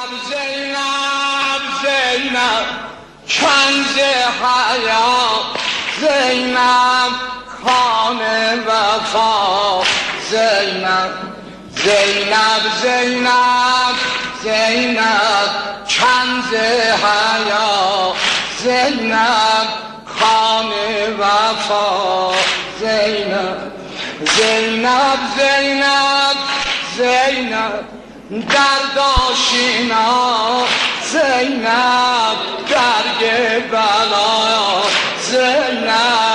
زینب زینب کنز حیات زینب خان وفا زینب زینب زینب زینب کنز حیات زینب خان وفا زینب زینب زینب زینب درد آشینا زینب درگ بلا زینب